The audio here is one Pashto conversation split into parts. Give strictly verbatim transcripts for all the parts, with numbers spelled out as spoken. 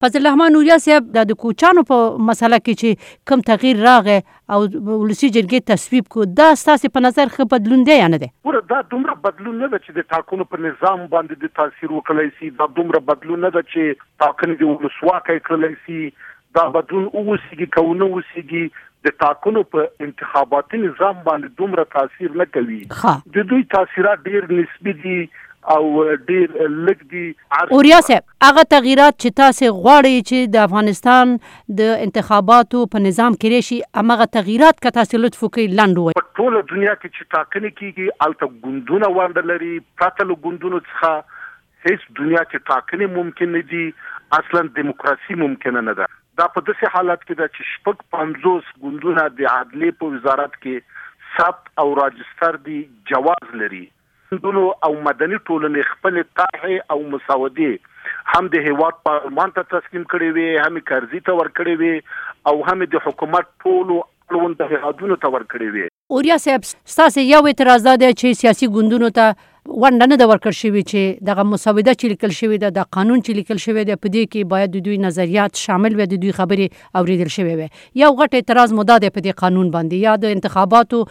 فضل الرحمن نوریا صاحب د کوچانو په مسله کې چې کم تغییر راغی او ولسی جرګې تصویب کو دا ستاسو په نظر ښه بدلون دی یا نه دی؟ ګوره دا دومره بدلون نه ده چې د ټاکنو په نظام باندې د تاثیر وکړی شي، دا دومره بدلون نه ده چې ټاکنې د ولسواکۍ کړلی شي، دا بدلون اوسیږي که ونه اوسیږي د ټاکنو په انتخاباتي نظام باندې دومره تاثیر نه کوي. د دوی تاثیرات ډیر نسبي دي او ډیر لږ دي. اوریا صاحب هغه تغییرات چې تاسو غواړئ چې د افغانستان د انتخاباتو په نظام کې راشي هغه تغییرات که تاسو لطف وکړئ لاندې ووایئ. په ټوله دنیا کې چې ټاکنې کیږي هلته ګوندونه ونډه لري، پرته له ګوندونو څخه هیڅ دنیا کې ټاکنې ممکن نه دي، اصلا دیموکراسي ممکنه نه ده. دا په داسې حالت کې ده چې شپږ پنځوس ګوندونه د عدلیې په وزارت کې ثبت او راجستر دي، جواز لري. ګوندونو او مدني ټولنې خپل طرحې او مسودې هم د هیواد پارلمان ته تسلیم کړې وي، هم کرزي ته ورکړې وي او هم د حکومت ټولو اړوند هیوادونو ته ورکړې وي. اوریا صاحب ستاسو یو اعتراض دا دی چې سیاسي ګوندونو ته ونډه نه ده ورکړل شوې چې دغه مسوده چې لیکل شوې ده، د قانون چې لیکل شوی دی په دې کې باید د دوی نظریات شامل وي، د دوی خبرې اوریدل شوې وي. یو غټ اعتراض مو دا دی په دې قانون باندې یا د انتخاباتو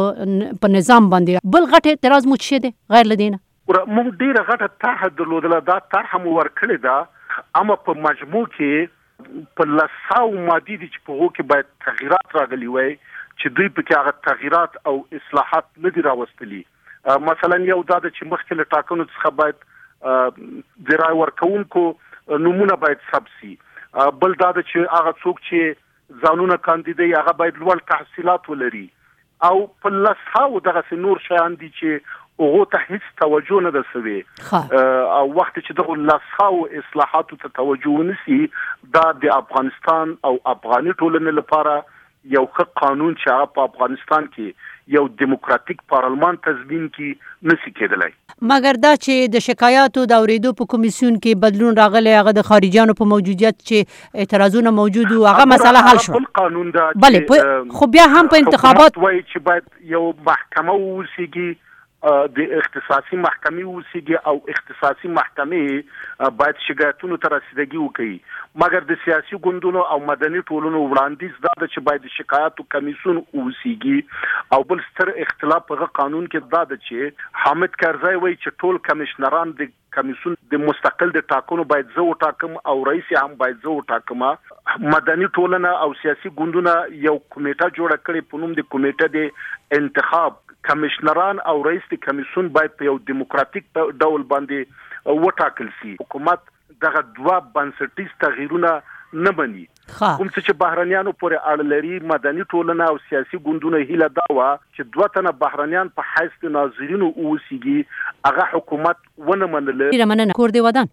په نظام باندې. بل غټ اعتراض مو څه دی غیر له دې نه؟ موږ ډېره غټه طرحه درلودله، دا طرحه مو ورکړې ده، اما په مجموع کې په لساو مادې دي چې په هغو کې باید تغییرات راغلي وای چې دوی پکې هغه تغییرات او اصلاحات نه دي راوستلي. مثلا یو دا ده چې مخکې له ټاکنو څخه باید د رای ورکوونکو نومونه باید ثبت سي. بل دا ده چې هغه څوک چې ځانونه کاندیدوي هغه باید لوړ تحصیلات ولري او په لسهاوو دغسې نور شیان دي چې هغو ته هیڅ توجه نه ده سوې. او وخت چې دغو لسهاوو اصلاحاتو ته توجه ونسي، دا د افغانستان او افغاني ټولنې لپاره یو ښه قانون چې هغه په افغانستان کې یو دیموکراتیک پارلمان تضمین کی نسی کېدلی. مګر دا چې د شکایاتو د اوریدو په کمیسیون کې بدلون راغلی، هغه د خارجیانو په موجودیت چې اعتراضونه موجود وو، هغه مسله حل شو. بل قانون دا بلې خو بیا هم په انتخابات وایي چې باید یو محکمه ووسیږي، د اختصاصي محکمې ووسیږي او اختصاصي محکمې باید شکایتونو ته رسیدګي وکړي. مګر د سیاسي ګوندونو او مدني ټولنو وړاندیز دا ده چې باید د شکایاتو کمیسیون ووسیږي. او بل ستر اختلاف په قانون کې دا ده چې حامد کرزی وایي چې ټول کمشنران د کمیسیون د مستقل د ټاکنو باید زه وټاکم او رئیس هم باید زه وټاکم. مدني ټولنه او سیاسي ګوندونه یو کمیټه جوړه کړې په نوم د کمیټه د انتخاب. کمشنران او رئیس د کمیسیون باید په یو دیموکراتیک ډول باندې وټاکل شي. حکومت دغه دوه بنسټیز تغییرونه نه مني. کوم څه چې بهرنیانو پورې اړه لري، مدني ټولنه او سیاسي ګوندونه هیله دا وه چې دوه تنه بهرنیان په حیث د ناظرینو اوسیږي، هغه حکومت ونه منله. ډېره مننه. کور دې ودان.